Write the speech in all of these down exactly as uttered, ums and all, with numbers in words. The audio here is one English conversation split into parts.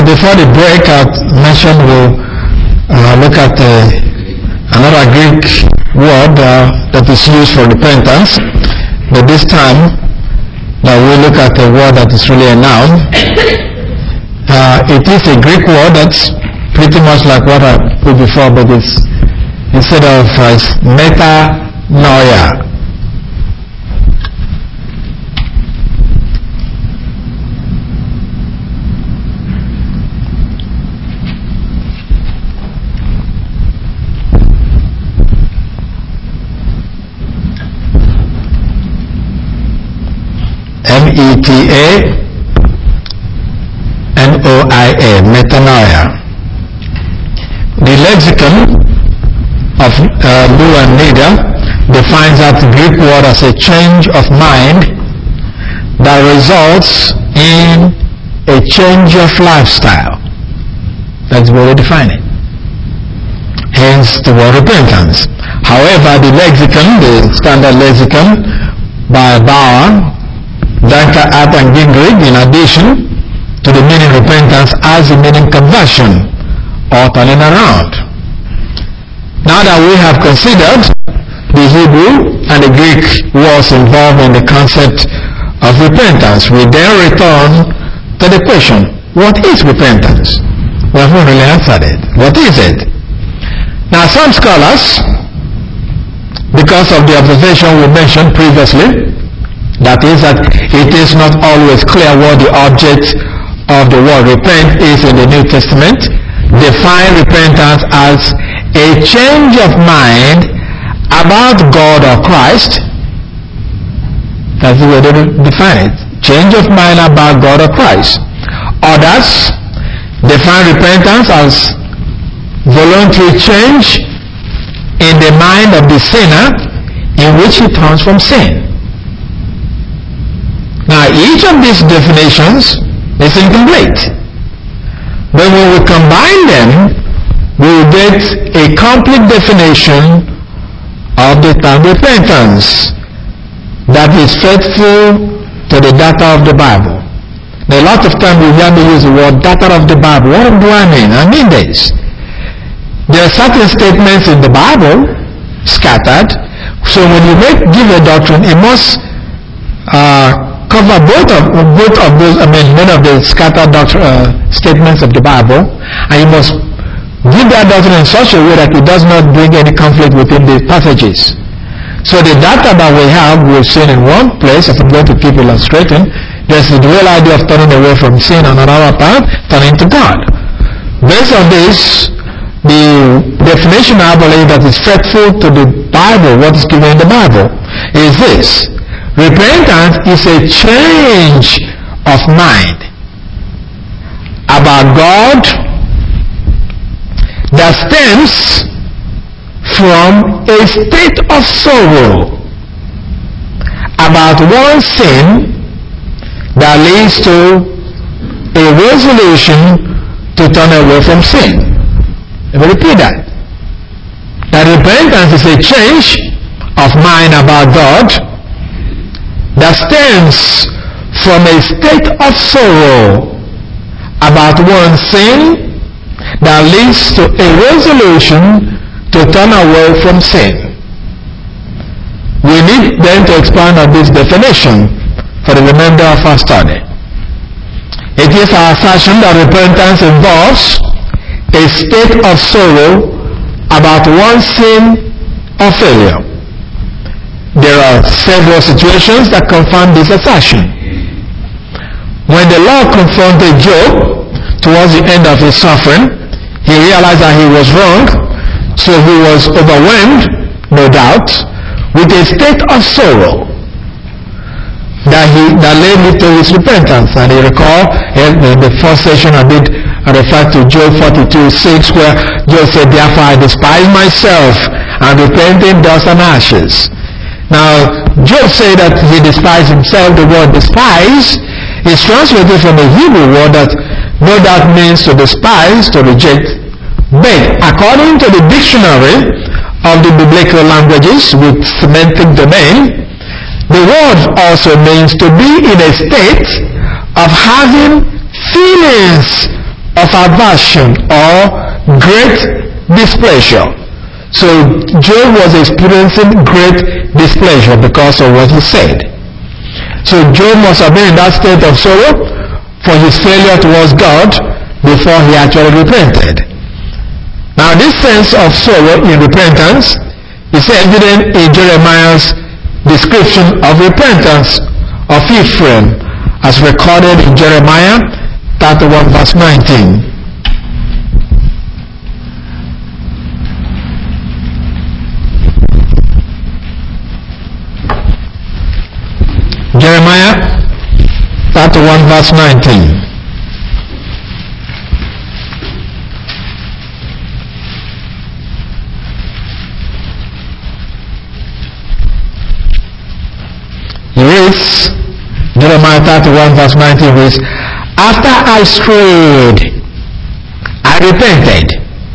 before the break, I mentioned we'll uh, look at uh, another Greek word uh, that is used for repentance. But this time, now we look at a word that is really a noun. Uh, it is a Greek word that's pretty much like what I put before, but it's instead of uh, it's metanoia. M E T A N O I A, metanoia. The lexicon of uh, Lou and Nida defines that Greek word as a change of mind that results in a change of lifestyle. That's what they define it. Hence the word repentance. However, the lexicon, the standard lexicon by Bauer, Dunker, Abt, and Gingrich, in addition to the meaning repentance, has the meaning conversion or turning around. Now that we have considered the Hebrew and the Greek words involved in the concept of repentance, we then return to the question, what is repentance? We haven't really answered it. What is it? Now some scholars, because of the observation we mentioned previously, that is that it is not always clear what the object of the word repent is in the New Testament, define repentance as a change of mind about God or Christ. That's the way they define it. Change of mind about God or Christ. Others define repentance as voluntary change in the mind of the sinner in which he turns from sin. Now, each of these definitions is incomplete. But when we combine them, we will get a complete definition of the term repentance that is faithful to the data of the Bible. Now, a lot of times we hear me use the word data of the Bible. What do I mean? I mean this. There are certain statements in the Bible scattered. So when you make, give a doctrine, it must uh, cover both of both of those. I mean, many of the scattered doctrine, uh, statements of the Bible, and you must give that doctrine in such a way that it does not bring any conflict within the passages. So the data that we have, we've seen in one place, as I'm going to keep illustrating, there's the real idea of turning away from sin, and another part, turning to God. Based on this, the definition I believe that is faithful to the Bible, what is given in the Bible, is this. Repentance is a change of mind about God that stems from a state of sorrow about one sin that leads to a resolution to turn away from sin. Let me repeat that. That repentance is a change of mind about God that stems from a state of sorrow about one sin that leads to a resolution to turn away from sin. We need then to expand on this definition for the remainder of our study. It is our assertion that repentance involves a state of sorrow about one sin or failure. There are several situations that confirm this assertion. When the Lord confronted Job towards the end of his suffering, he realized that he was wrong, so he was overwhelmed, no doubt, with a state of sorrow that he that led him to his repentance. And you recall in the first session I did I referred to Job forty-two six, where Job said, "Therefore I despise myself and repent in dust and ashes." Now, Job said that he despised himself. The word despise is translated from a Hebrew word that no doubt means to despise, to reject. But according to the dictionary of the biblical languages with semantic domain, the word also means to be in a state of having feelings of aversion or great displeasure. So Job was experiencing great displeasure because of what he said. So Job must have been in that state of sorrow for his failure towards God before he actually repented. Now this sense of sorrow in repentance is evident in Jeremiah's description of repentance of Ephraim as recorded in Jeremiah thirty-one verse nineteen. Jeremiah thirty-one verse nineteen. He reads, Jeremiah thirty-one verse nineteen reads, after I strayed, I repented.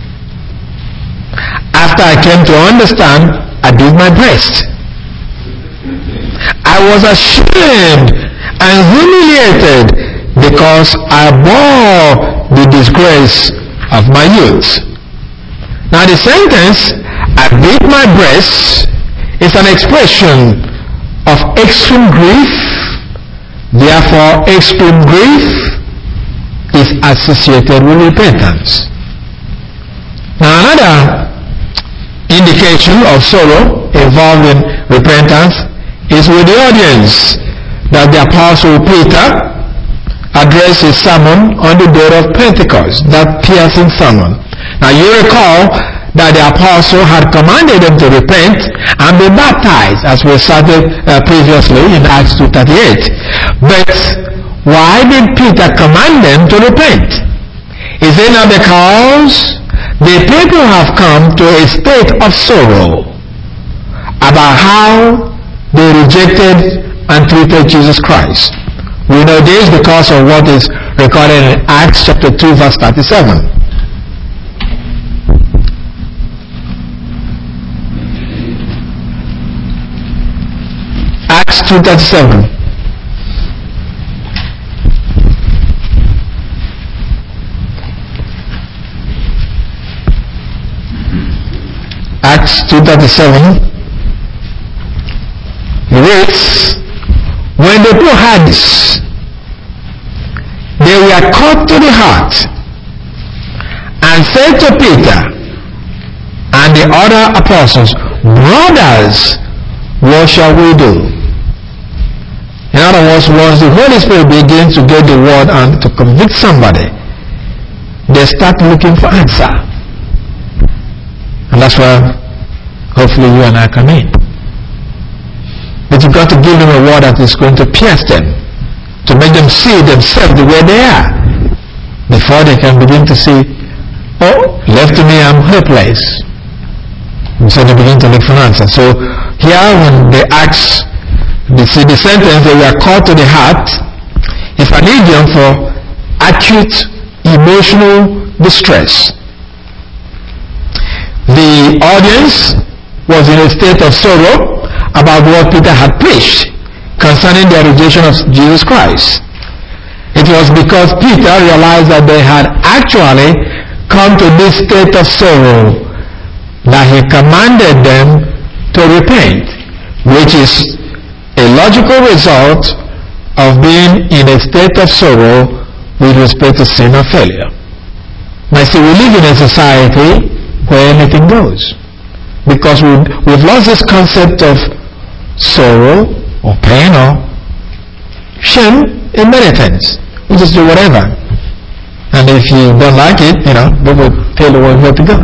After I came to understand, I beat my breast. I was ashamed and humiliated because I bore the disgrace of my youth. Now the sentence, I beat my breast, is an expression of extreme grief. Therefore, extreme grief is associated with repentance. Now another indication of sorrow involved in repentance is with the audience that the Apostle Peter addressed his sermon on the day of Pentecost, that piercing sermon. Now you recall that the apostle had commanded them to repent and be baptized, as we started uh, previously in Acts two thirty-eight. But why did Peter command them to repent? Is it not because the people have come to a state of sorrow about how they rejected and treated Jesus Christ? We know this because of what is recorded in Acts chapter two verse thirty-seven. Acts two thirty-seven. Acts two thirty-seven. It reads, when the people heard this, they were cut to the heart and said to Peter and the other apostles, brothers, what shall we do? In other words, once the Holy Spirit begins to get the word and to convict somebody, they start looking for answer. And that's where hopefully you and I come in. But you've got to give them a word that is going to pierce them, to make them see themselves the way they are, before they can begin to see, oh, left to me, I'm hopeless. And so they begin to look for an answer. So here when they ask, they see the sentence, they were called to the heart, is an idiom for acute emotional distress. The audience was in a state of sorrow about what Peter had preached concerning the rejection of Jesus Christ. It was because Peter realized that they had actually come to this state of sorrow that he commanded them to repent, which is a logical result of being in a state of sorrow with respect to sin or failure. Now see, we live in a society where anything goes, because we, we've lost this concept of sorrow or pain or shame in many things. We just do whatever, and if you don't like it, you know, they will tell you where to go.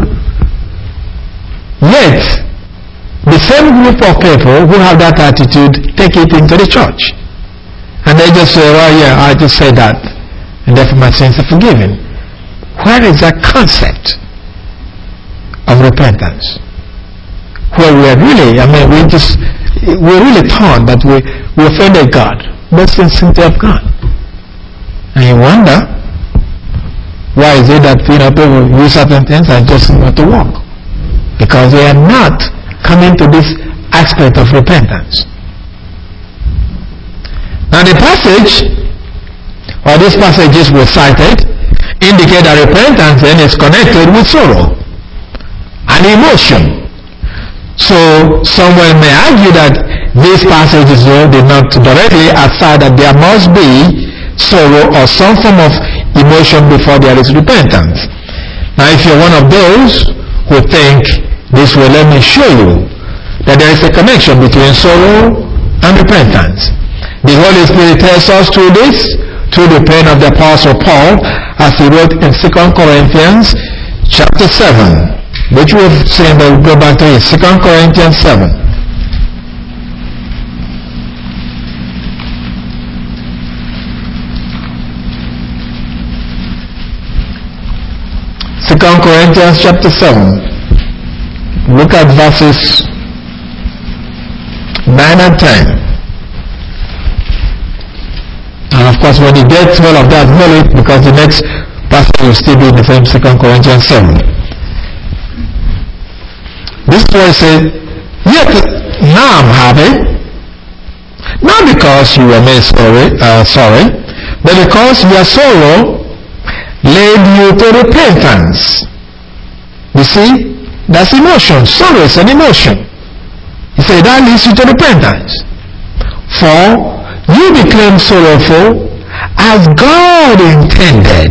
Yet the same group of people who have that attitude take it into the church, and they just say, well, yeah, I just said that, and therefore my sins are forgiven. Where is that concept of repentance? Where we are really, I mean, we just, we're really torn that we, we offended God, most sincerity of God. And you wonder, why is it that, you know, people use certain things and just not to walk? Because they are not coming to this aspect of repentance. Now the passage, or these passages were cited indicate that repentance then is connected with sorrow and emotion. So someone may argue that these passages though did not directly assert that there must be sorrow or some form of emotion before there is repentance. Now if you're one of those who think this way, let me show you that there is a connection between sorrow and repentance. The Holy Spirit tells us through this, through the pen of the Apostle Paul, as he wrote in Second Corinthians chapter seven, which we've seen, but we'll go back to it. Second Corinthians seven. Second Corinthians chapter seven. Look at verses nine and ten. And of course, when you get all of that, know it, because the next passage will still be in the same Second Corinthians seven. This boy said, yet now I'm happy, not because you were made sorry, uh, sorry, but because your sorrow led you to repentance. You see, that's emotion. Sorrow is an emotion. He said that leads you to repentance. For you became sorrowful as God intended,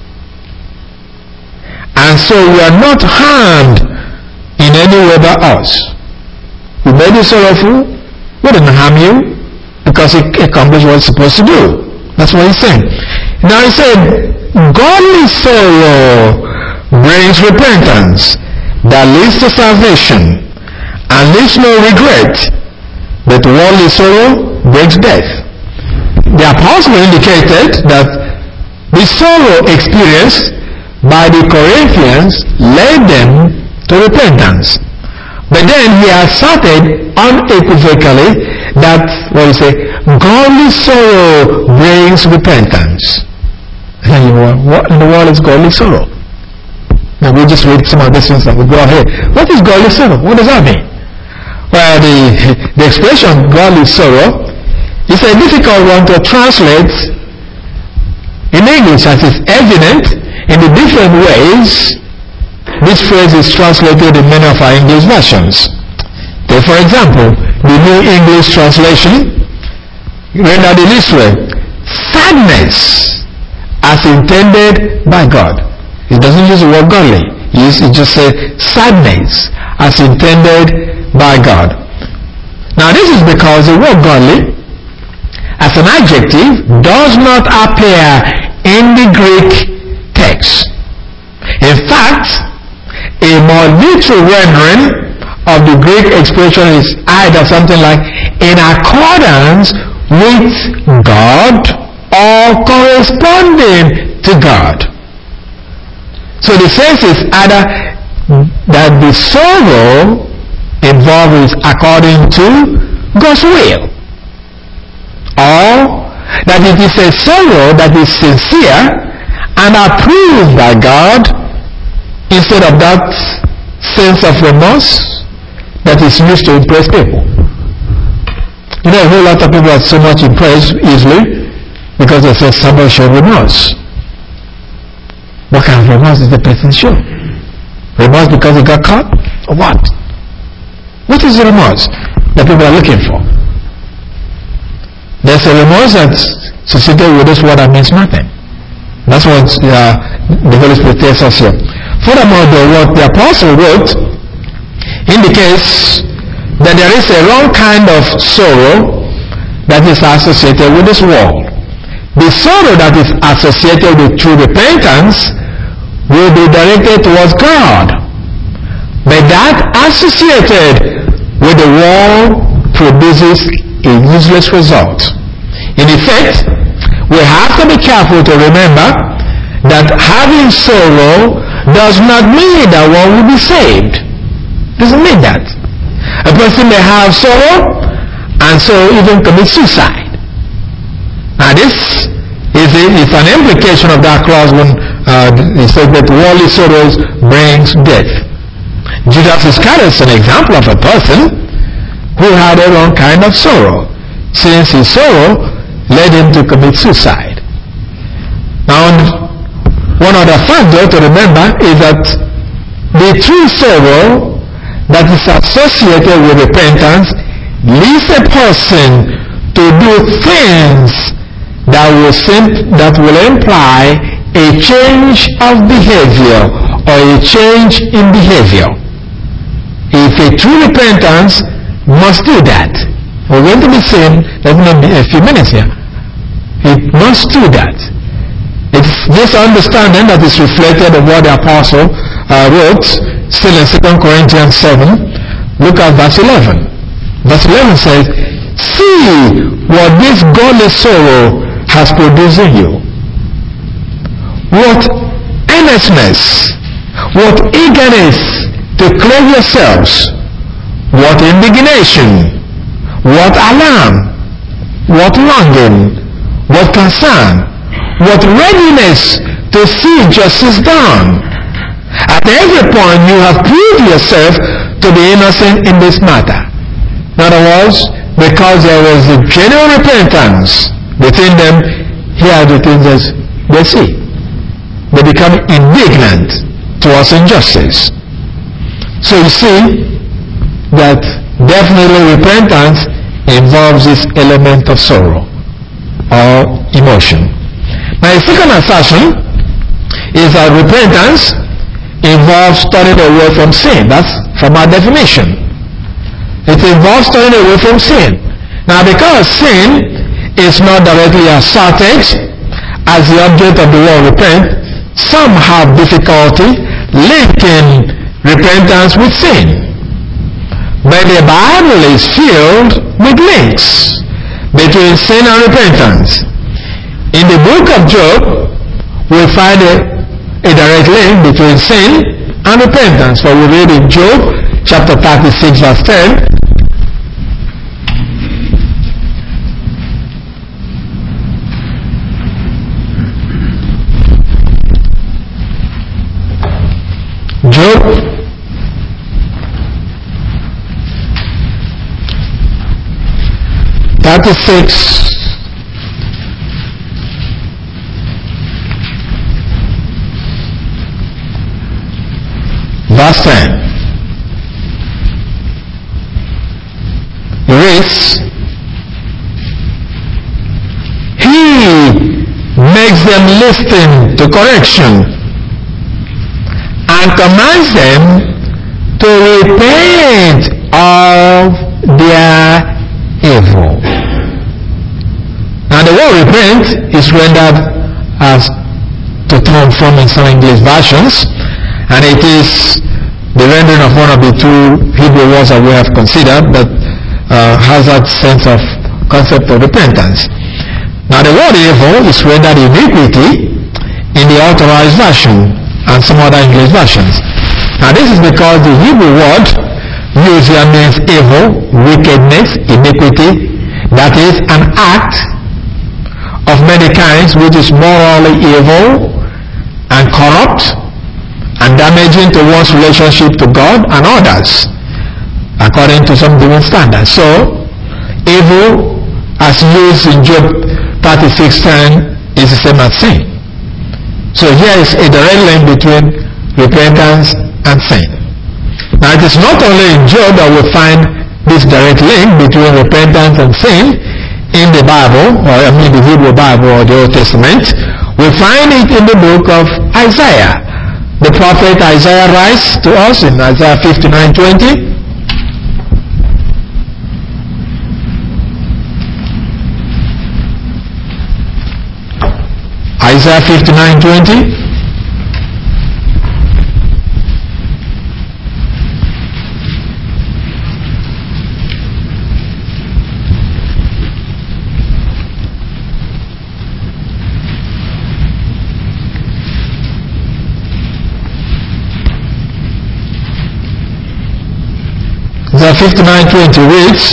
and so you are not harmed in any way by us. We made you sorrowful. We didn't harm you because it accomplished what it's supposed to do. That's what he's saying. Now he said, godly sorrow brings repentance that leads to salvation and leaves no regret, but worldly sorrow brings death. The apostle indicated that the sorrow experienced by the Corinthians led them to repentance. But then he asserted unequivocally that, what do you say, godly sorrow brings repentance. And you know, what in the world is godly sorrow? Now we'll just read some of these things that we go ahead. What is godly sorrow? What does that mean? Well, the, the expression godly sorrow is a difficult one to translate in English, as is evident in the different ways this phrase is translated in many of our English versions. Take for example, the New English translation rendered it this way: sadness as intended by God. It doesn't use the word godly. It just says sadness as intended by God. Now this is because the word godly as an adjective does not appear in the Greek text. In fact, a more literal rendering of the Greek expression is either something like in accordance with God or corresponding to God. So the sense is either that the sorrow involved is according to God's will, or that it is a sorrow that is sincere and approved by God, instead of that sense of remorse that is used to impress people. You know, a whole lot of people are so much impressed easily because they say somebody showed remorse. What kind of remorse does the person show? Remorse because he got caught? Or what? What is the remorse that people are looking for? There's a remorse that's associated with this word that means nothing. That's what uh, the Holy Spirit tells us here. Furthermore, though, what the apostle wrote indicates that there is a wrong kind of sorrow that is associated with this world. The sorrow that is associated with true repentance will be directed towards God. But that associated with the world produces a useless result. In effect, we have to be careful to remember that having sorrow does not mean that one will be saved. Doesn't mean that. A person may have sorrow and so even commit suicide. Now this is, a, is an implication of that clause when uh, it says that worldly sorrows brings death. Judas Iscariot is an example of a person who had a wrong kind of sorrow, since his sorrow led him to commit suicide. Now, one another factor to remember is that the true sorrow that is associated with repentance leads a person to do things that will, sim- that will imply a change of behavior or a change in behavior. If a true repentance must do that, we're going to be saying that's going to be a few minutes here. It must do that. It's this understanding that is reflected in what the apostle uh, wrote, still in Second Corinthians seven. Look at verse eleven. Verse eleven says, "See what this godly sorrow has produced in you. What earnestness, what eagerness to clear yourselves, what indignation, what alarm, what longing, what concern, what readiness to see justice done. At every point you have proved yourself to be innocent in this matter." In other words, because there was a genuine repentance within them, here are the things that they see. They become indignant towards injustice. So you see that definitely repentance involves this element of sorrow or emotion. Now, the second assertion is that repentance involves turning away from sin. That's from our definition. It involves turning away from sin. Now, because sin is not directly asserted as the object of the word repent, some have difficulty linking repentance with sin. But the Bible is filled with links between sin and repentance. In the book of Job, we find a, a direct link between sin and repentance. For we read in Job chapter thirty-six verse ten, Job thirty-six verse ten. Reads, "He makes them listen to correction and commands them to repent of their evil." Now the word repent is rendered as to turn from in some English versions, and it is the rendering of one of the two Hebrew words that we have considered that uh, has that sense of concept of repentance. Now the word evil is rendered iniquity in the Authorized Version and some other English versions. Now this is because the Hebrew word used here means evil, wickedness, iniquity, that is an act of many kinds which is morally evil and corrupt and damaging to one's relationship to God and others according to some given standards. So evil as used in Job thirty-six ten is the same as sin. So here is a direct link between repentance and sin. Now it is not only in Job that we find this direct link between repentance and sin in the Bible, or I mean the Hebrew Bible or the Old Testament. We find it in the book of Isaiah. The prophet Isaiah writes to us in Isaiah fifty-nine twenty. Isaiah fifty-nine twenty. Isaiah fifty-nine twenty reads,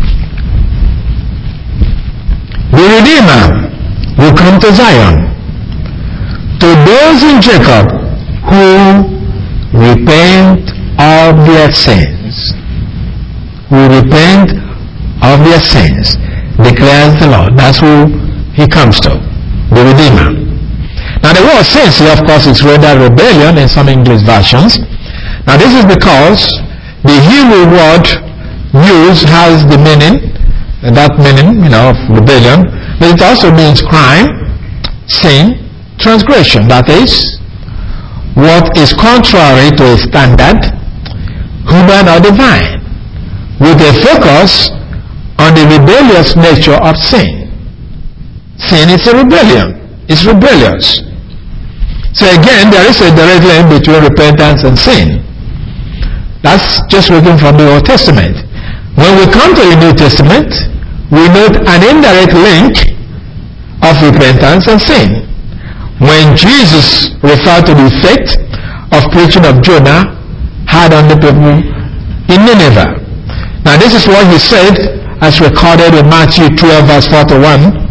"The Redeemer will come to Zion, to those in Jacob who repent of their sins." Who repent of their sins, declares the Lord. That's who he comes to, the Redeemer. Now Now the word sins here, of course, is rendered rebellion in some English versions. Now this is because the Hebrew word used has the meaning, that meaning, you know, of rebellion, but it also means crime, sin, transgression. That is, what is contrary to a standard, human or divine, with a focus on the rebellious nature of sin. Sin is a rebellion. It's rebellious. So again, there is a direct link between repentance and sin. That's just reading from the Old Testament. When we come to the New Testament, we note an indirect link of repentance and sin. When Jesus referred to the effect of preaching of Jonah had on the people in Nineveh. Now this is what he said as recorded in Matthew twelve verse forty-one.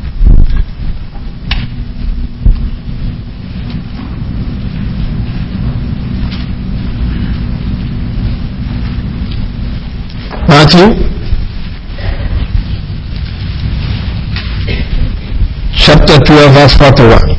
Matthew chapter twelve verse forty-one.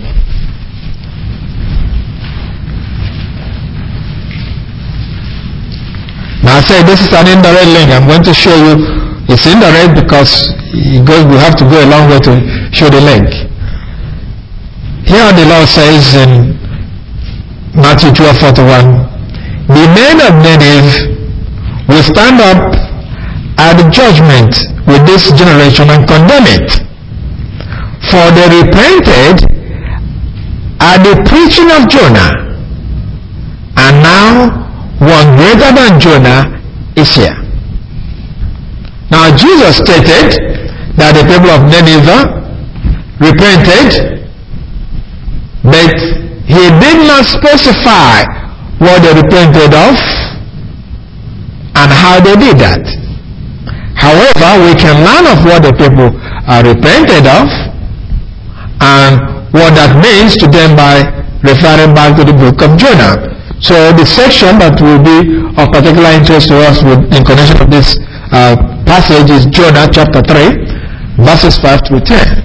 Now I say this is an indirect link. I'm going to show you it's indirect because it goes, we have to go a long way to show the link. Here the Lord says in Matthew twelve forty-one, the men of Nineveh will stand up at the judgment with this generation and condemn it. For they repented at the preaching of Jonah, and now one greater than Jonah is here. Now Jesus stated that the people of Nineveh repented, but he did not specify what they repented of and how they did that. However, we can learn of what the people are repented of and what that means to them by referring back to the book of Jonah. So the section that will be of particular interest to us with, in connection with this uh, passage is Jonah chapter three, verses five through ten.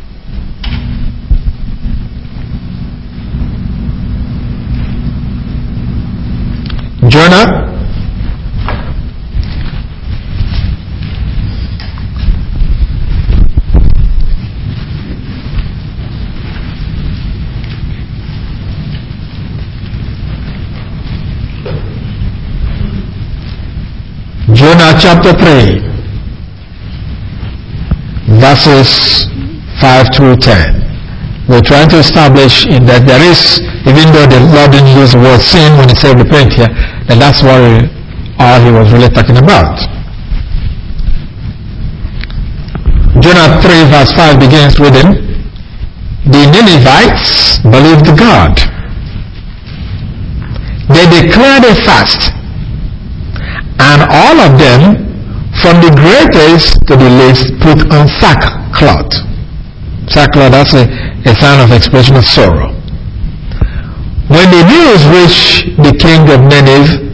Jonah Jonah chapter three, verses five through ten. We're trying to establish in that there is, even though the Lord didn't use the word sin when he said repent here, that that's what he, all he was really talking about. Jonah three verse five begins with him. The Ninevites believed God. They declared a fast, and all of them, from the greatest to the least, put on sackcloth. Sackcloth, that's a, a sign of expression of sorrow. When the news reached the king of Nineveh,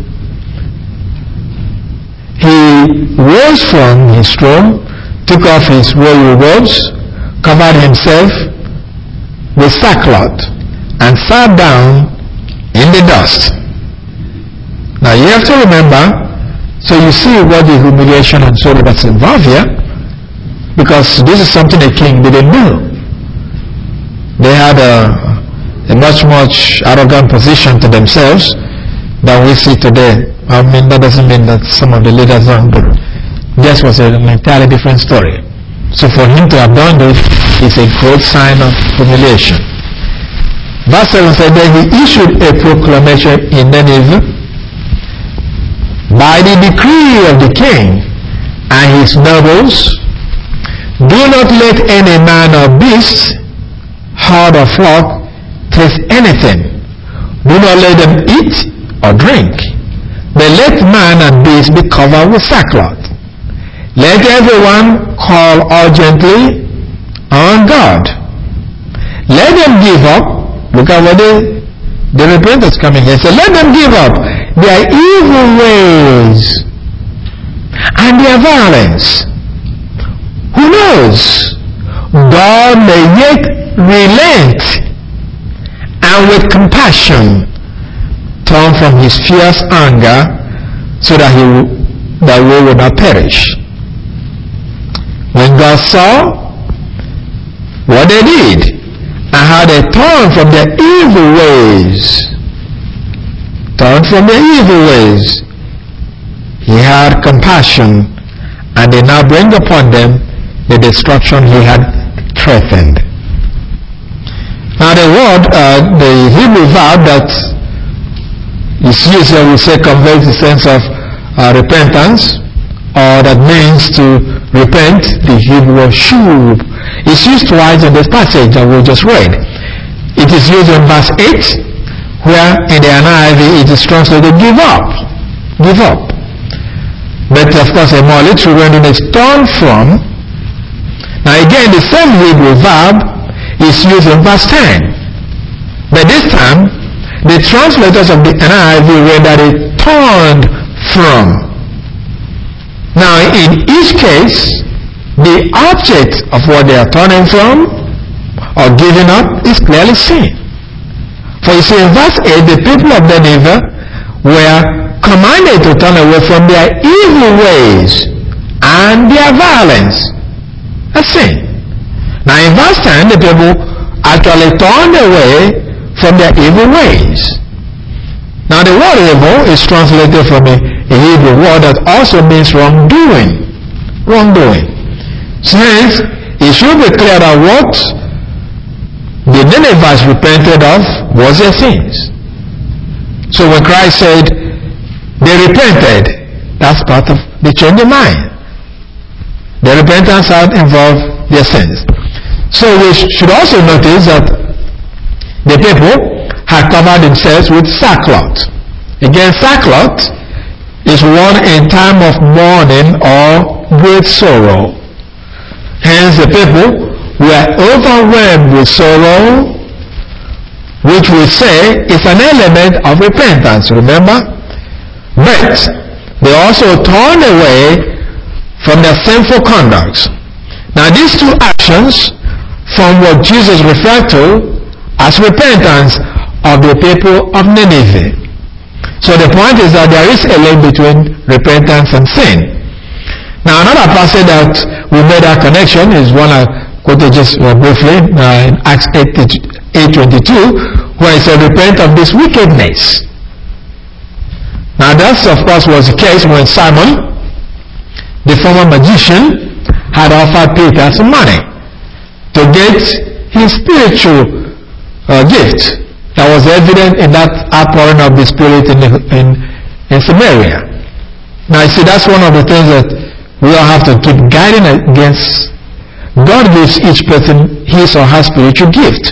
he rose from his throne, took off his royal robes, covered himself with sackcloth, and sat down in the dust. Now you have to remember, so you see what the humiliation and sorrow that's involved here, because this is something a king didn't do. They had a, a much, much arrogant position to themselves than we see today. I mean, that doesn't mean that some of the leaders aren't good. This was an entirely different story. So for him to have done this is a great sign of humiliation. Verse seven said that he issued a proclamation in Nineveh by the decree of the king and his nobles, do not let any man or beast, herd or flock, taste anything. Do not let them eat or drink, but let man and beast be covered with sackcloth. Let everyone call urgently on God. Let them give up. Look at what the, the repentance coming here. So let them give up their evil ways and their violence. Who knows? God may yet relent and with compassion turn from his fierce anger, so that he will, that we will not perish. When God saw what they did and how they turned from their evil ways, turned from their evil ways, he had compassion and did not bring upon them the destruction he had threatened. Now the word, uh, the Hebrew verb that is used here, we say, conveys the sense of uh, repentance, or that means to repent. The Hebrew word shub is used twice in this passage that we just read. It is used in verse eight, where in the N I V it is translated give up, give up. But of course a more literal rendering is turn from. Now again, the same Hebrew verb is used in verse ten, but this time the translators of the N I V read that it turned from. Now in each case, the object of what they are turning from or giving up is clearly seen. For you see, in verse eight, the people of Nineveh were commanded to turn away from their evil ways and their violence. That's sin. Now in verse ten, the people actually turned away from their evil ways. Now the word evil is translated from a, a Hebrew word that also means wrongdoing. Wrongdoing. Since it should be clear that what the Ninevites repented of was their sins. So when Christ said they repented, that's part of the change of mind. The repentance had involved their sins. So we should also notice that the people had covered themselves with sackcloth. Again, sackcloth is worn in time of mourning or great sorrow. Hence the people were overwhelmed with sorrow, which we say is an element of repentance, remember? But they also turned away from their sinful conducts. Now these two actions from what Jesus referred to as repentance of the people of Nineveh. So the point is that there is a link between repentance and sin. Now another passage that we made that connection is one I quoted just uh, briefly uh, in Acts eight twenty-two, where it said, repent of this wickedness. Now that of course was the case when Simon, the former magician, had offered Peter some money to get his spiritual uh, gift that was evident in that outpouring of the Spirit in, the, in, in Samaria. Now you see, that's one of the things that we all have to keep guiding against. God gives each person his or her spiritual gift.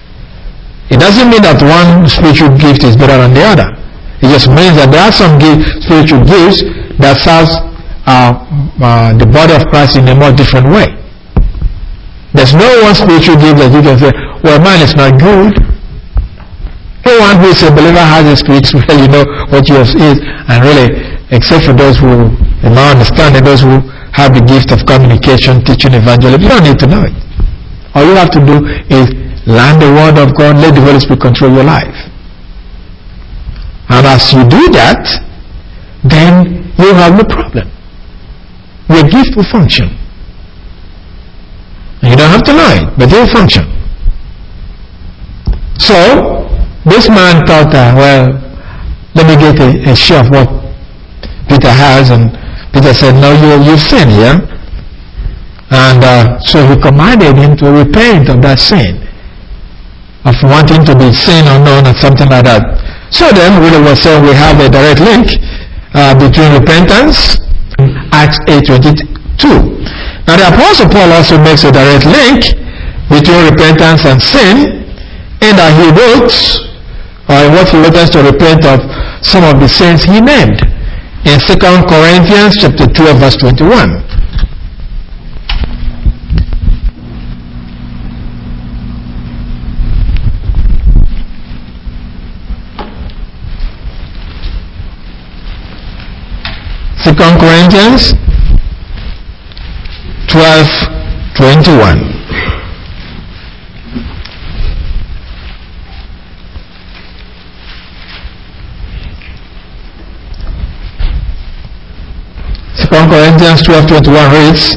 It doesn't mean that one spiritual gift is better than the other. It just means that there are some give, spiritual gifts that serves uh, uh, the body of Christ in a more different way. There's no one spiritual gift that you can say, well, mine is not good. Everyone who is a believer has a spiritual, well, you know what yours is, and really, except for those who, in my understanding, those who have the gift of communication, teaching, evangelism, you don't need to know it. All you have to do is learn the word of God, let the Holy Spirit control your life. And as you do that, then you have no problem. Your gift will function. And you don't have to know it, but it will function. So, this man thought, uh, well, let me get a, a share of what Peter has, and Peter said, no, you, you've sinned here. And uh, so he commanded him to repent of that sin, of wanting to be seen or known or something like that. So then, really was saying we have a direct link uh, between repentance and Acts eight twenty-two. Now the Apostle Paul also makes a direct link between repentance and sin, in that he wrote, or in what he wrote us to repent of some of the sins he named in Second Corinthians chapter twelve verse twenty-one. Second Corinthians twelve twenty-one. First Corinthians twelve twenty-one reads,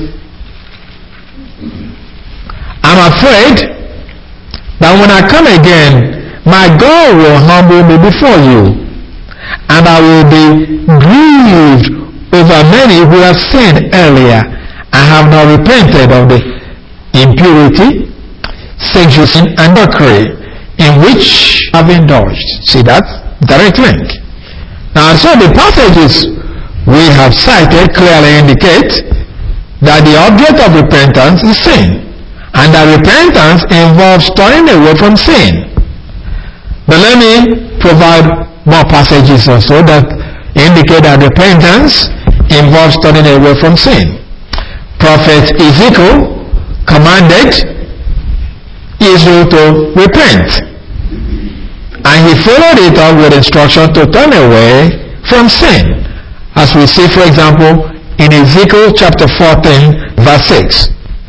I'm afraid that when I come again, my God will humble me before you, and I will be grieved over many who have sinned earlier and have not repented of the impurity, sexual sin, and adultery in which have indulged. See that? Direct link. Now, so the passages we have cited clearly indicate that the object of repentance is sin, and that repentance involves turning away from sin. But let me provide more passages also that indicate that repentance involves turning away from sin. Prophet Ezekiel commanded Israel to repent, and he followed it up with instruction to turn away from sin, as we see, for example, in Ezekiel chapter fourteen verse six.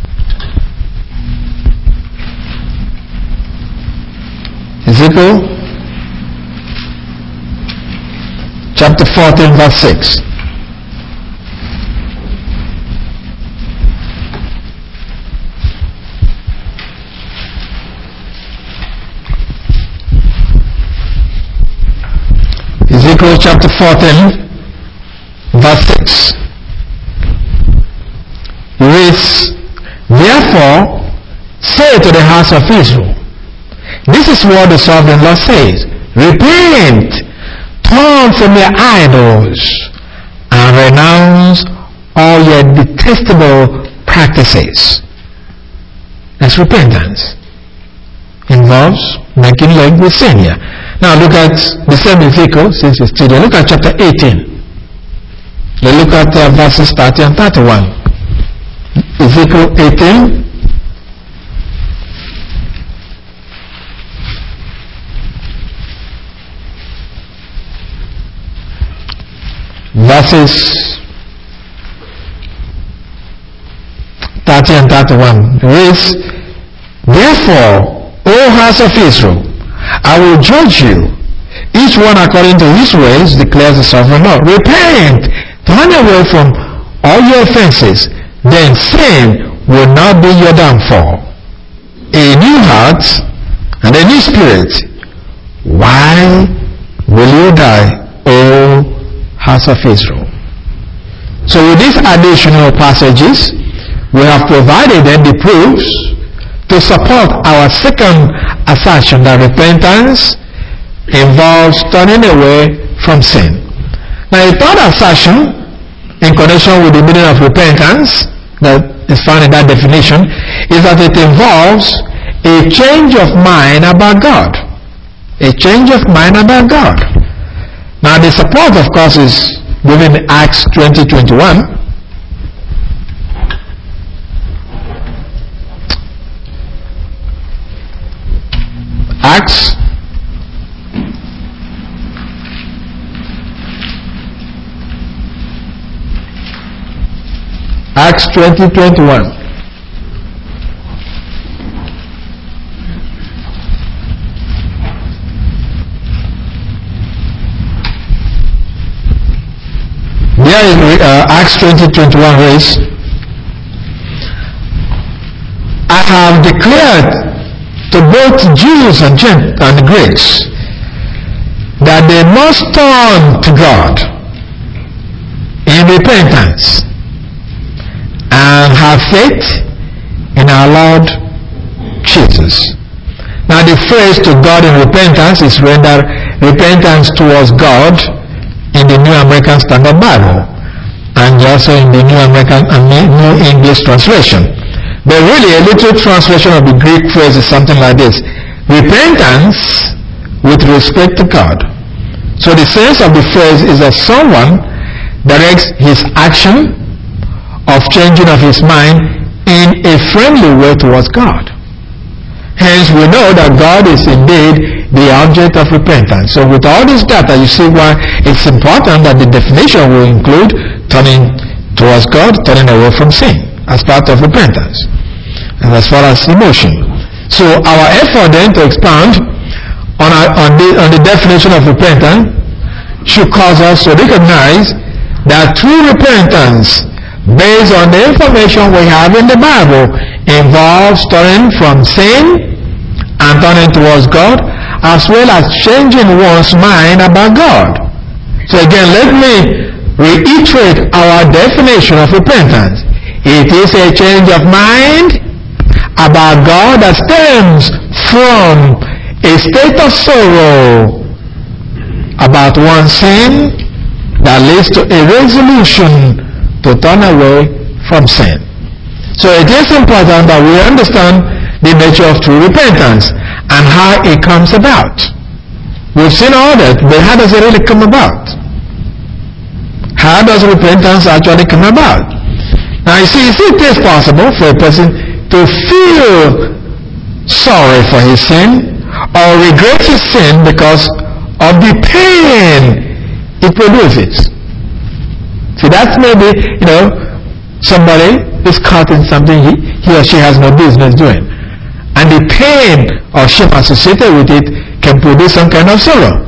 Ezekiel chapter fourteen verse six. Ezekiel chapter fourteen verse six. It reads, Therefore say to the house of Israel, this is what the sovereign Lord says, repent, turn from your idols, and renounce all your detestable practices. That's repentance. Involves making leg with sin here. Now look at the same Ezekiel, since it's still there. Look at chapter eighteen. Let's look at uh, verses thirty and thirty-one. Ezekiel eighteen. Verses thirty and thirty-one reads, Therefore, O house of Israel, I will judge you, each one according to his ways, declares the sovereign Lord. Repent, turn away from all your offenses, then sin will not be your downfall. A new heart and a new spirit. Why will you die, O house of Israel? So with these additional passages, we have provided them the proofs to support our second assertion that repentance involves turning away from sin. Now, a third assertion in connection with the meaning of repentance that is found in that definition is that it involves a change of mind about God. A change of mind about God. Now, the support, of course, is given in Acts twenty twenty-one. Acts Acts twenty twenty-one. There in uh, Acts twenty twenty-one reads, I have declared to both Jews and Gent and Greeks that they must turn to God in repentance and have faith in our Lord Jesus. Now the phrase to God in repentance is rendered repentance towards God in the New American Standard Bible and also in the New American and New English translation. But really a literal translation of the Greek phrase is something like this: repentance with respect to God. So the sense of the phrase is that someone directs his action of changing of his mind in a friendly way towards God. Hence we know that God is indeed the object of repentance. So with all this data, you see why it's important that the definition will include turning towards God, turning away from sin as part of repentance, and as far as emotion. So our effort then to expound on, our, on, the, on the definition of repentance should cause us to recognize that true repentance, based on the information we have in the Bible, involves turning from sin and turning towards God, as well as changing one's mind about God. So again, let me reiterate our definition of repentance. It is a change of mind about God that stems from a state of sorrow about one's sin that leads to a resolution to turn away from sin. So it is important that we understand the nature of true repentance and how it comes about. We've seen all that, but how does it really come about? How does repentance actually come about? Now you see, it is possible for a person to feel sorry for his sin or regret his sin because of the pain it produces. See, that's maybe, you know, somebody is caught in something he, he or she has no business doing. And the pain or shame associated with it can produce some kind of sorrow.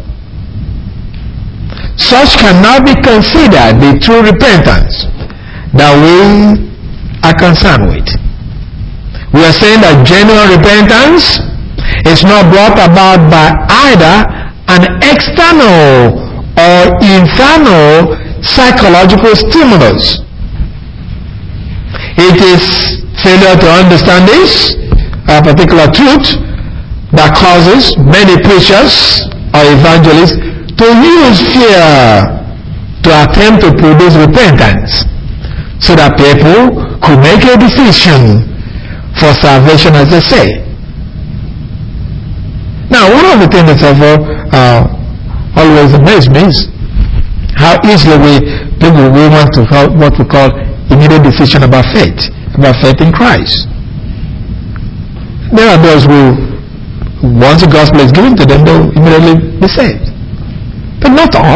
Such cannot be considered the true repentance that we are concerned with. We are saying that genuine repentance is not brought about by either an external or internal psychological stimulus. It is failure to understand this a particular truth that causes many preachers or evangelists to use fear to attempt to produce repentance so that people could make a decision for salvation, as they say. Now, one of the things that have uh, always amazed me is how easily we people we want to call what we call immediate decision about faith, about faith in Christ. There are those who, once the gospel is given to them, they'll immediately be saved. But not all.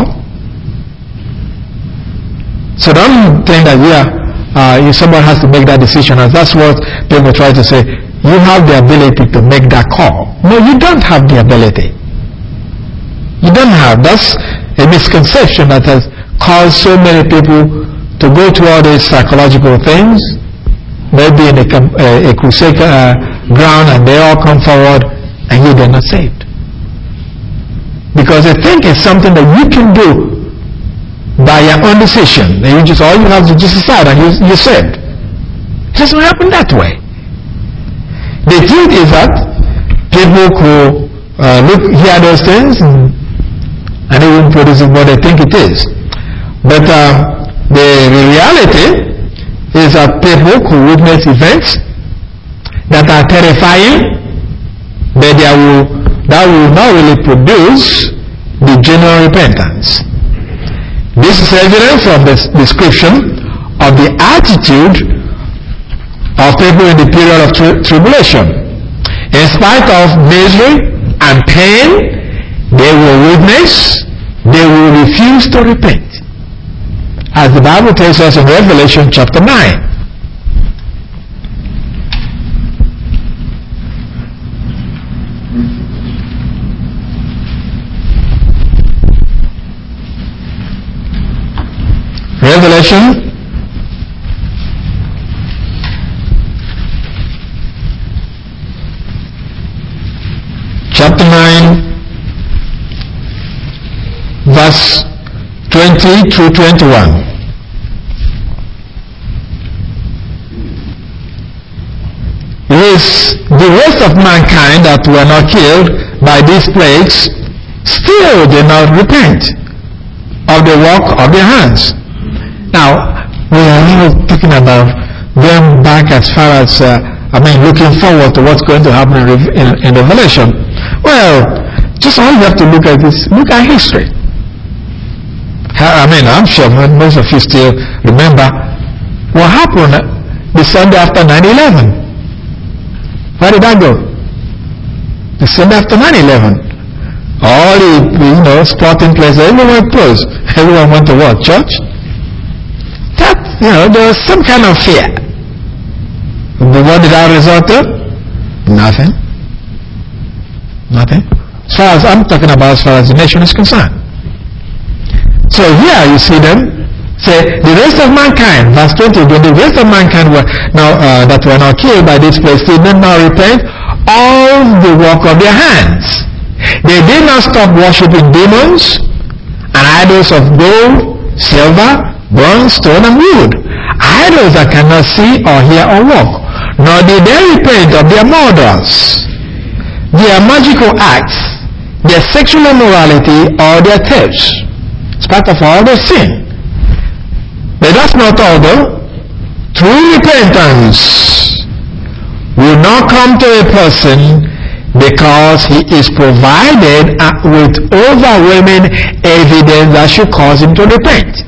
So don't think that, yeah, uh, if someone has to make that decision, and that's what people try to say, you have the ability to make that call. No, you don't have the ability. You don't have. That's a misconception that has caused so many people to go through all these psychological things, maybe in a, a, a crusade uh, ground, and they all come forward, and you they're not saved. Because they think it's something that you can do by your own decision. And you just, all you have to just decide and you, you're saved. It doesn't happen that way. The truth is that people could uh, look, hear those things and, and they won't produce what they think it is. But uh, the, the reality is that people could witness events that are terrifying, but they will, that will not really produce the genuine repentance. This is evident from the description of the attitude of people in the period of tri- tribulation. In spite of misery and pain, they will witness, they will refuse to repent. As the Bible tells us in Revelation chapter nine. Revelation chapter nine, verse twenty through twenty-one. It is the rest of mankind that were not killed by these plagues, still did not repent of the work of their hands. Now, we are not talking about going back as far as, uh, I mean, looking forward to what's going to happen in, in, in Revelation. Well, just all you have to look at is, look at history. I mean, I'm sure most of you still remember what happened the Sunday after nine eleven. Where did that go? The Sunday after nine eleven. All the, you know, sporting places, everyone closed. Everyone went to what? Church? That, you know, there was some kind of fear. But what did that result to? Nothing. Nothing. As far as I'm talking about, as far as the nation is concerned. So here you see them Say, the rest of mankind, verse twenty, when the rest of mankind were now uh, that were now killed by this place did not now repent of the work of their hands. They did not stop worshiping demons and idols of gold, silver, bronze, stone, and wood, idols that cannot see or hear or walk. Nor did they repent of their murders, their magical acts, their sexual immorality, or their thefts. It's part of all their sin. But that's not all though. True repentance will not come to a person because he is provided with overwhelming evidence that should cause him to repent.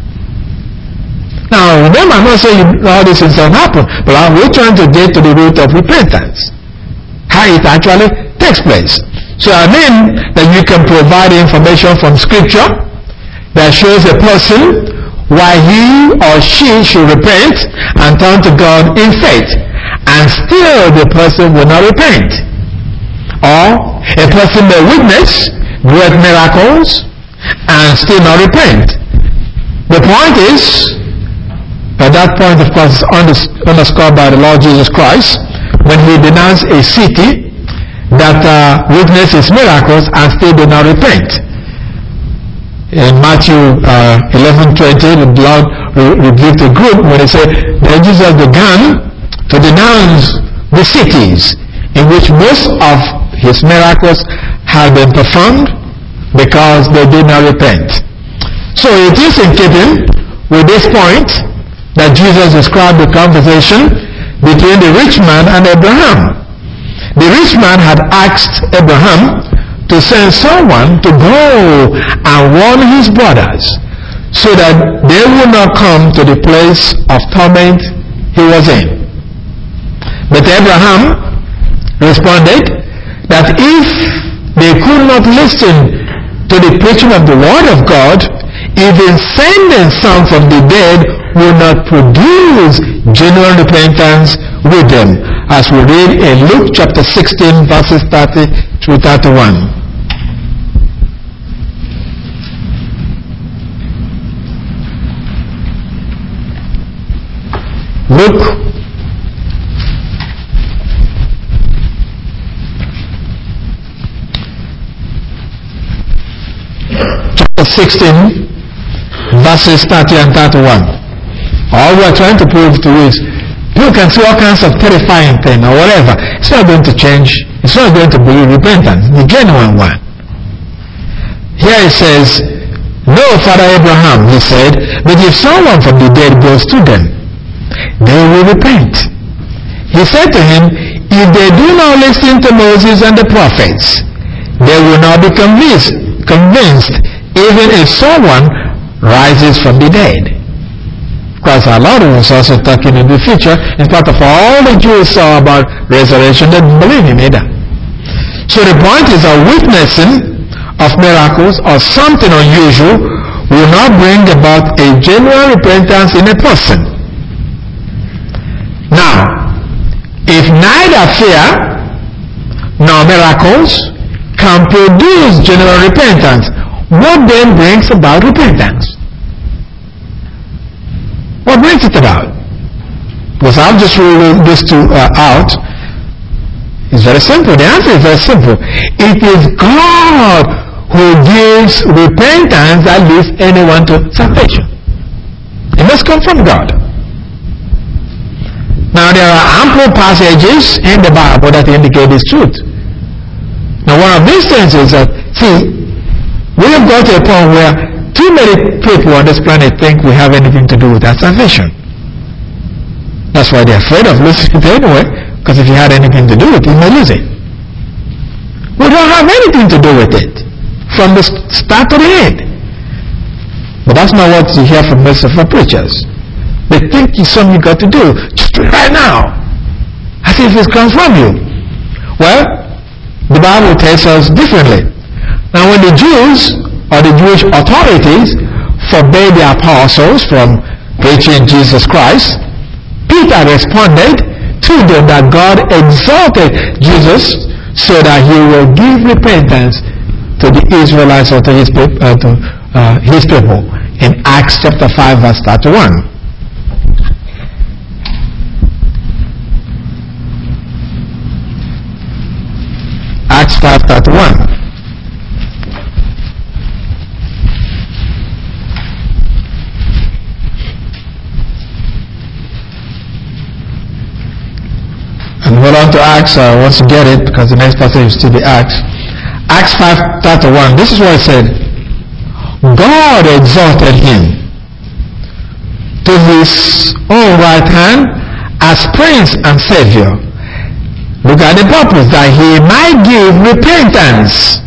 Now remember, I'm not saying all these things don't happen, but we're trying to get to the root of repentance. How it actually takes place. So I mean that you can provide information from scripture that shows a person why he or she should repent and turn to God in faith, and still the person will not repent. Or a person may witness great miracles and still not repent. The point is, at that point of course is underscored by the Lord Jesus Christ when he denounced a city that uh, witnesses miracles and still did not repent. In Matthew uh, eleven twenty, the Lord re- rebuked a group when he said that Jesus began to denounce the cities in which most of his miracles had been performed because they did not repent. So it is in keeping with this point that Jesus described the conversation between the rich man and Abraham. The rich man had asked Abraham to send someone to go and warn his brothers so that they would not come to the place of torment he was in. But Abraham responded that if they could not listen to the preaching of the word of God, even sending some from the dead would not produce genuine repentance with them, as we read in Luke chapter sixteen verses thirty through thirty-one. Luke chapter sixteen verses thirty and thirty-one. All we are trying to prove to you is you can see all kinds of terrifying things or whatever. It's not going to change. It's not going to be repentance, the genuine one. Here it says, "No, Father Abraham," he said, "but if someone from the dead goes to them, they will repent." He said to him, "If they do not listen to Moses and the prophets, they will not be convinced, convinced even if someone rises from the dead." Because our Lord was also talking in the future, in part of all the Jews saw about resurrection, they didn't believe him either. So the point is that witnessing of miracles or something unusual will not bring about a genuine repentance in a person. Now, if neither fear nor miracles can produce genuine repentance, what then brings about repentance? What brings it about? Because I'll just rule this two uh, out. It's very simple. The answer is very simple. It is God who gives repentance that leads anyone to salvation. It must come from God. Now there are ample passages in the Bible that indicate this truth. Now one of these things is that, see, we have got to a point where too many people on this planet think we have anything to do with our salvation. That's why they're afraid of losing it anyway, because if you had anything to do with it, you may lose it. We don't have anything to do with it, from the start to the end. But that's not what you hear from most of our preachers. They think it's something you got to do, just do it right now, as if it comes from you. Well, the Bible tells us differently. Now when the Jews or the Jewish authorities forbade the apostles from preaching Jesus Christ, Peter responded to them that God exalted Jesus so that he will give repentance to the Israelites or to his, uh, to, uh, his people. in Acts chapter five verse thirty-one. Acts five thirty-one. And hold on to Acts, uh, once you get it, because the next passage will still be Acts. Acts five thirty-one. This is what it said. God exalted him to his own right hand as Prince and Savior. Look at the purpose, that he might give repentance.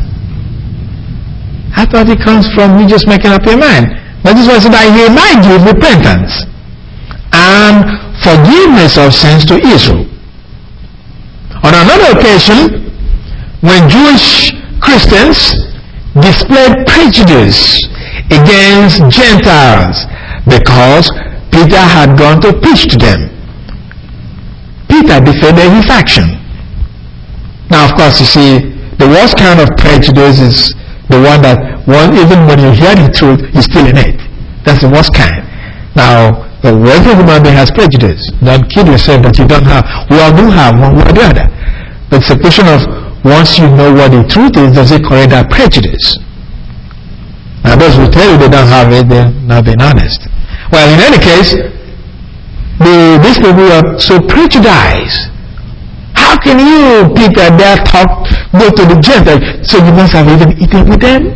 I thought it comes from you just making up your mind. But this was that he might give repentance and forgiveness of sins to Israel. On another occasion, when Jewish Christians displayed prejudice against Gentiles because Peter had gone to preach to them, Peter defended his action. Now, of course, you see, the worst kind of prejudice is the one that one, even when you hear the truth, you're still in it. That's the worst kind. Now, every human being has prejudice. Don't kid yourself that you don't have. We all do have one way or the other. But it's a question of, once you know what the truth is, does it correct that prejudice? Now, those who tell you they don't have it, they're not being honest. Well, in any case, the, these people are so prejudiced. How can you, Peter, dare talk, go to the Gentiles? So you must have even eaten with them?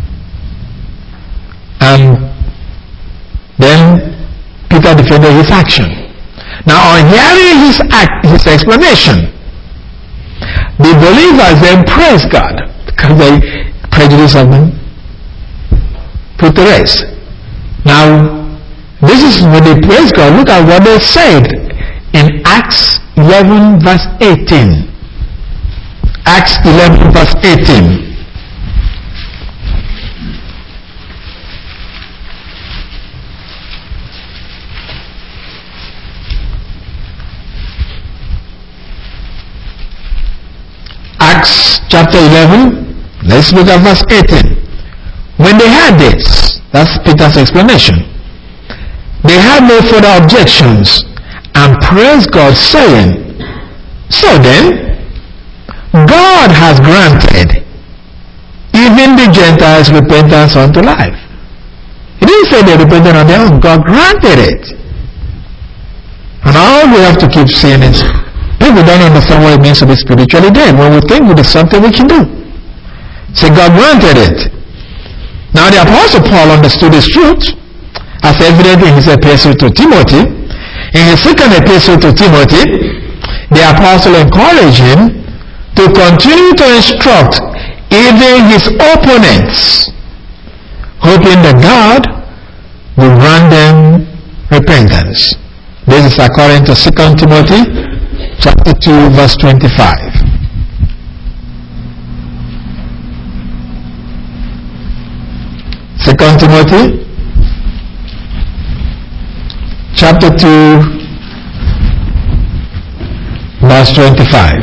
And then Peter defended his action. Now, on hearing his act, his explanation, the believers then praise God because the prejudice of them put to rest. Now, this is when they praise God. Look at what they said in Acts eleven verse eighteen. Acts eleven verse eighteen. Acts chapter eleven, let's look at verse eighteen. When they heard this, that's Peter's explanation, they had no further objections and praised God, saying, so then, God has granted even the Gentiles repentance unto life. He didn't say they repented on their own. God granted it. And all we have to keep saying is, people don't understand what it means to be spiritually dead. When we think there's something we can do. So God granted it. Now the Apostle Paul understood this truth as evident in his epistle to Timothy. In his second epistle to Timothy, the Apostle encouraged him to continue to instruct even his opponents, hoping that God will grant them repentance. This is according to Second Timothy chapter two verse twenty-five. Second Timothy chapter two verse twenty-five.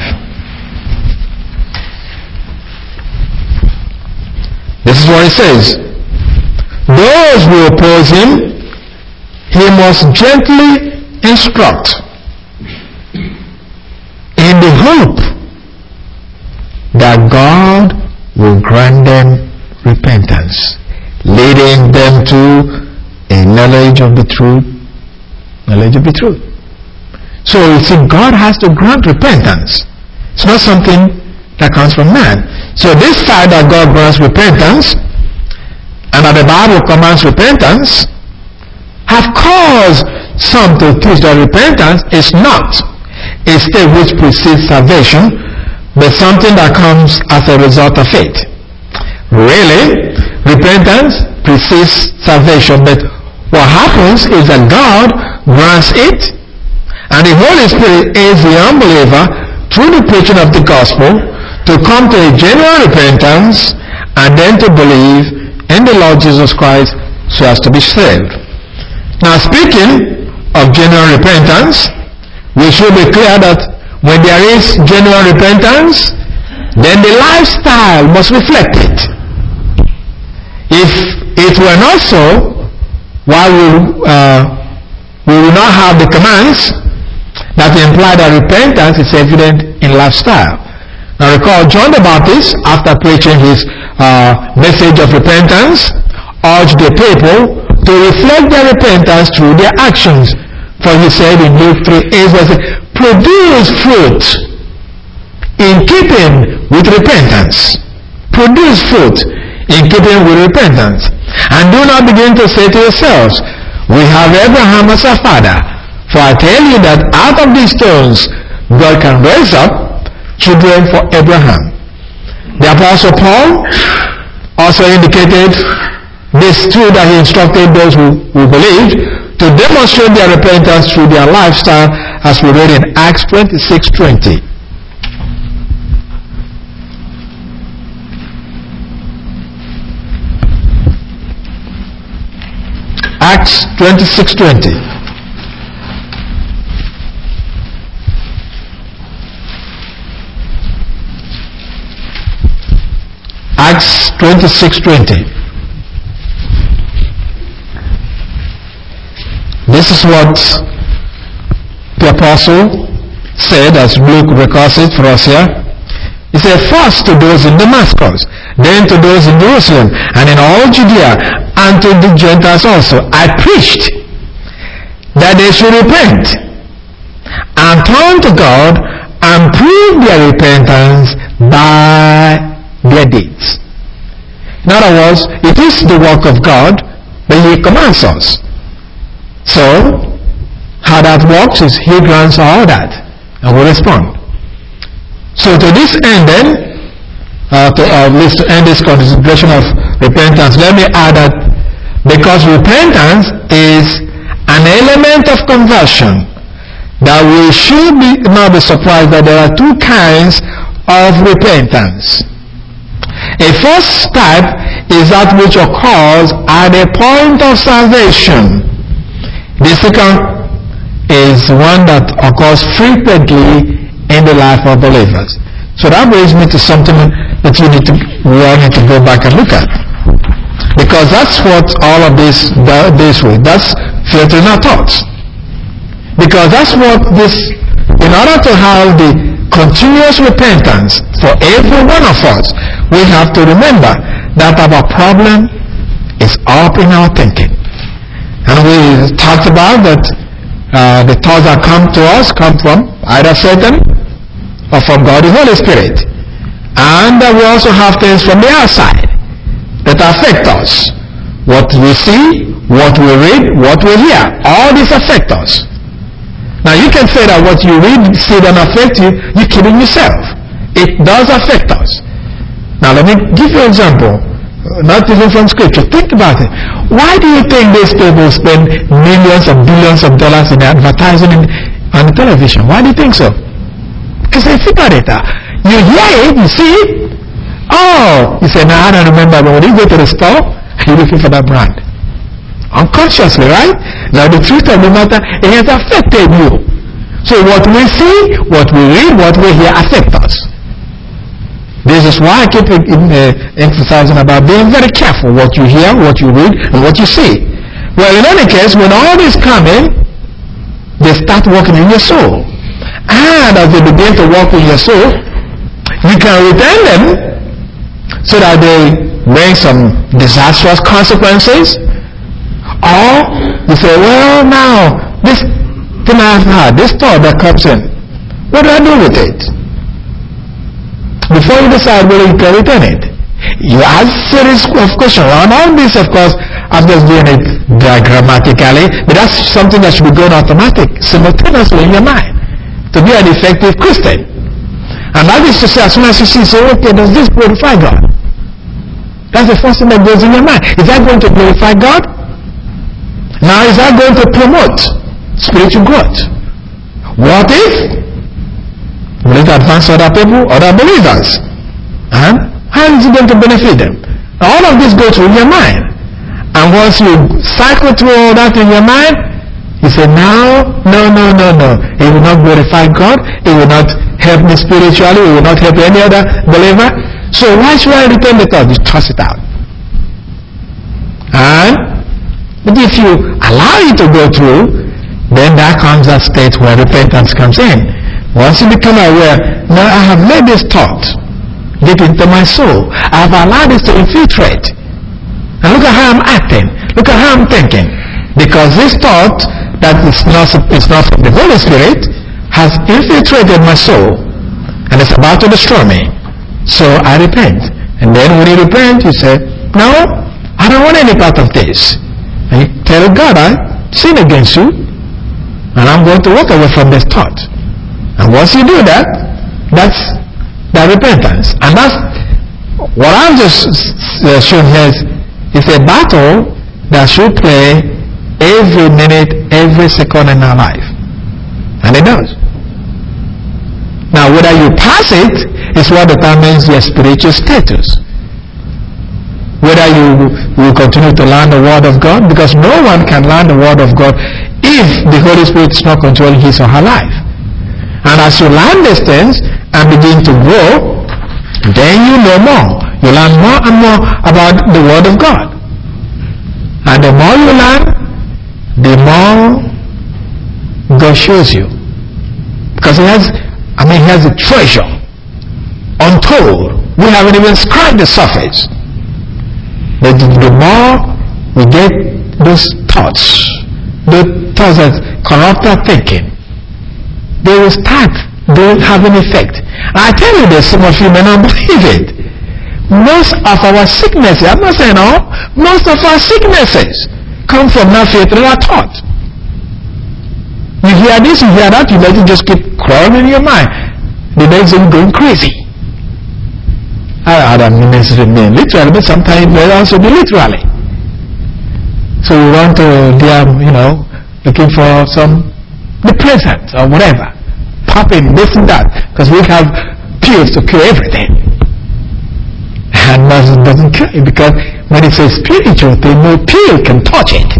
This is what it says. Those who oppose him, he must gently instruct in the hope that God will grant them repentance, leading them to a knowledge of the truth, knowledge of the truth. So you see, God has to grant repentance. It's not something that comes from man. So this fact that God grants repentance and that the Bible commands repentance have caused some to teach that repentance is not a state which precedes salvation, but something that comes as a result of faith. Really, repentance precedes salvation, but what happens is that God grants it, and the Holy Spirit aids the unbeliever through the preaching of the gospel to come to a genuine repentance and then to believe in the Lord Jesus Christ so as to be saved. Now, speaking of genuine repentance, we should be clear that when there is genuine repentance, then the lifestyle must reflect it. If it were not so, while we, uh, we will not have the commands that imply that repentance is evident in lifestyle. Now recall, John the Baptist, after preaching his uh, message of repentance, urged the people to reflect their repentance through their actions. For he said in Luke three eight, produce fruit in keeping with repentance. Produce fruit in keeping with repentance. And do not begin to say to yourselves, we have Abraham as our father. For I tell you that out of these stones God can raise up children for Abraham. The Apostle Paul also indicated this too, that he instructed those who, who believed to demonstrate their repentance through their lifestyle, as we read in Acts twenty-six twenty. Acts twenty-six twenty. Acts twenty-six twenty. This is what the apostle said, as Luke records it for us here. He said, first to those in Damascus, then to those in Jerusalem, and in all Judea, and to the Gentiles also, I preached that they should repent and turn to God and prove their repentance by their deeds. In other words, it is the work of God, but He commands us. So, how that works is He grants all that, and we respond. So to this end then, uh, to uh, at least to end this consideration of repentance, let me add that because repentance is an element of conversion, that we should be, not be surprised that there are two kinds of repentance. A first type is that which occurs at a point of salvation. The second is one that occurs frequently in the life of believers. So that brings me to something that you need to, we all need to go back and look at. Because that's what all of this deals with. That's filtering our thoughts. Because that's what this, in order to have the continuous repentance for every one of us, we have to remember that our problem is up in our thinking. And we talked about that uh, the thoughts that come to us come from either Satan or from God the Holy Spirit. And uh, we also have things from the outside that affect us. What we see, what we read, what we hear, all these affect us. Now you can say that what you read, see, don't affect you, you're kidding yourself. It does affect us. Now let me give you an example. Not even from scripture. Think about it. Why do you think these people spend millions or billions of dollars in advertising in, on the television? Why do you think so? Because they think about it. Uh, you hear it, you see it. Oh, you say, now I don't remember, but when you go to the store, you're looking for that brand. Unconsciously, right? Now the truth of the matter, it has affected you. So what we see, what we read, what we hear affect us. This is why I keep uh, emphasizing about being very careful what you hear, what you read, and what you see. Well, in any case, when all this come in, they start working in your soul. And as they begin to work in your soul, you can return them so that they bring some disastrous consequences. Or you say, well, now, this thing I've had, this thought that comes in, what do I do with it? Before you decide whether you can return it, you ask series of questions. And all this, of course, I'm just doing it diagrammatically, but that's something that should be going automatic, simultaneously in your mind, to be an effective Christian. And that is to say, as soon as you see, say, okay, does this glorify God? That's the first thing that goes in your mind. Is that going to glorify God? Now, is that going to promote spiritual growth? What if? Will it advance other people, other believers? And how is it going to benefit them? All of this goes through your mind. And once you cycle through all that in your mind, you say, no, no, no, no, no. It will not glorify God. It will not help me spiritually. It will not help any other believer. So why should I return the thought? You toss it out. And But if you allow it to go through, then that comes that state where repentance comes in. Once you become aware, now I have let this thought get into my soul. I have allowed this to infiltrate. And look at how I'm acting. Look at how I'm thinking. Because this thought that is not, is not from the Holy Spirit has infiltrated my soul and it's about to destroy me. So I repent. And then when you repent, you say, no, I don't want any part of this. And you tell God, I sin against you and I'm going to walk away from this thought. And once you do that, that's that repentance. And that's what I've just uh, shown here is a battle that should play every minute, every second in our life. And it does. Now, whether you pass it is what determines your spiritual status. Whether you will continue to learn the Word of God, because no one can learn the Word of God if the Holy Spirit is not controlling his or her life. And as you learn these things and begin to grow, then you know more. You learn more and more about the Word of God. And the more you learn, the more God shows you. Because he has, I mean, he has a treasure untold. We haven't even scratched the surface. But the more we get those thoughts, the thoughts that corrupt our thinking, they will start, they will have an effect. And I tell you this, some of you may not believe it. Most of our sicknesses, I'm not saying all, most of our sicknesses come from that faith that are taught. You hear this, you hear that, you let it just keep crawling in your mind. The next day you're going crazy. I, I don't mean necessarily mean literally, but sometimes it may also be literally. So you want to, they are, you know, looking for some depressant or whatever. Popping this and that. Because we have pills to cure everything. And medicine doesn't cure it, because when it's a spiritual thing, no pill can touch it.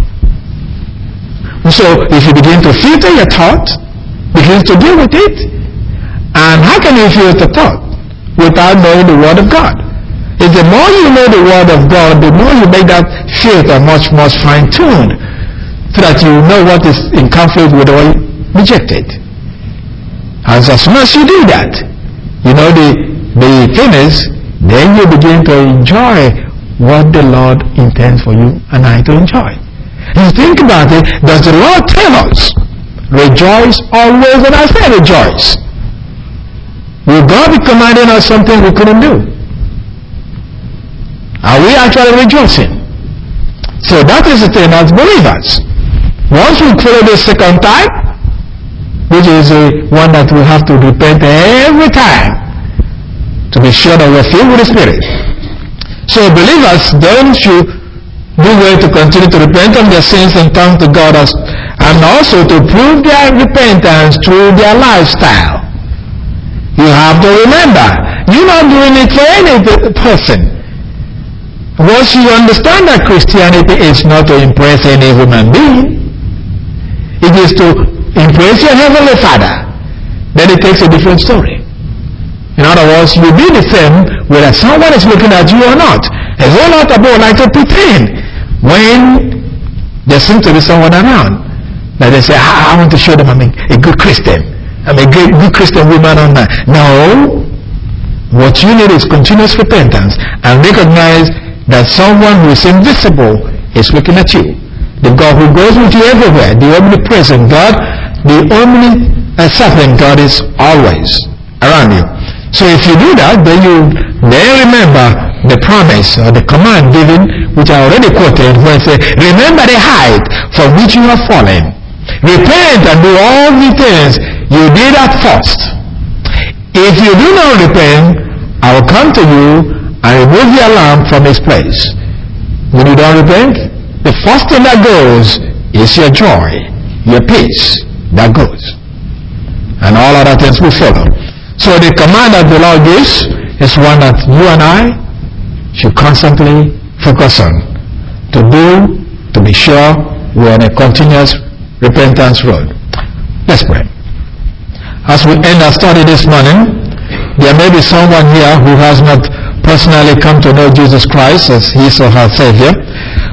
So if you begin to filter your thought, begin to deal with it. And how can you filter thought without knowing the Word of God? It's the more you know the Word of God, the more you make that filter much more fine-tuned, so that you know what is in conflict with or rejected. And as soon as you do that, you know the the thing is, then you begin to enjoy what the Lord intends for you and I to enjoy. And you think about it, does the Lord tell us, rejoice always when I say rejoice? Will God be commanding us something we couldn't do? Are we actually rejoicing? So that is the thing as believers. Once we follow the second type, which is the one that we have to repent every time to be sure that we're filled with the Spirit. So believers, don't you do well to continue to repent of their sins and turn to God, as, and also to prove their repentance through their lifestyle. You have to remember, you're not doing it for any person. Once you understand that Christianity is not to impress any human being, it is to impress your Heavenly Father, then it takes a different story. In other words, you be the same whether someone is looking at you or not. A whole lot of people like to pretend when there seems to be someone around that they say, I, I want to show them I'm a, a good Christian. I'm a good, good Christian woman on that. No. What you need is continuous repentance and recognize that someone who is invisible is looking at you. The God who goes with you everywhere, the omnipresent God, the omniscient God is always around you. So if you do that, then you then remember the promise or the command given, which I already quoted, where it says, remember the height from which you have fallen. Repent and do all the things you did at first. If you do not repent, I will come to you and remove your lamp from its place. When you don't repent, the first thing that goes is your joy, your peace, that goes. And all other things will follow. So the command that the Lord gives is one that you and I should constantly focus on. To do, to be sure we're on a continuous repentance road. Let's pray. As we end our study this morning, there may be someone here who has not personally come to know Jesus Christ as his or her Savior.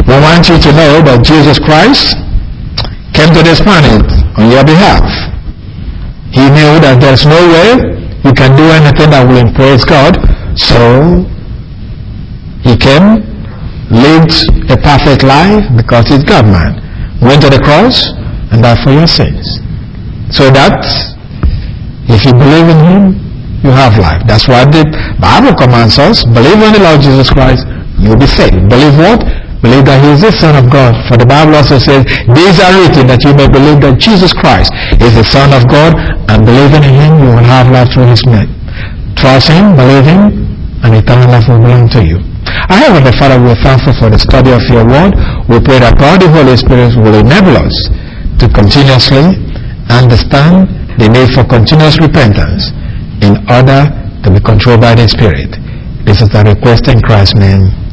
We want you to know that Jesus Christ came to this planet on your behalf. He knew that there's no way you can do anything that will impress God, so He came, lived a perfect life because He's God-man, went to the cross and died for your sins, so that if you believe in Him, you have life. That's what the Bible commands us. Believe in the Lord Jesus Christ, you'll be saved. Believe what? Believe that He is the Son of God. For the Bible also says, these are written that you may believe that Jesus Christ is the Son of God, and believing in Him, you will have life through His name. Trust Him, believe Him, and eternal life will belong to you. I have the Father, we are thankful for the study of your word. We pray that God the Holy Spirit will enable us to continuously understand the need for continuous repentance in order to be controlled by the Spirit. This is the request in Christ's name.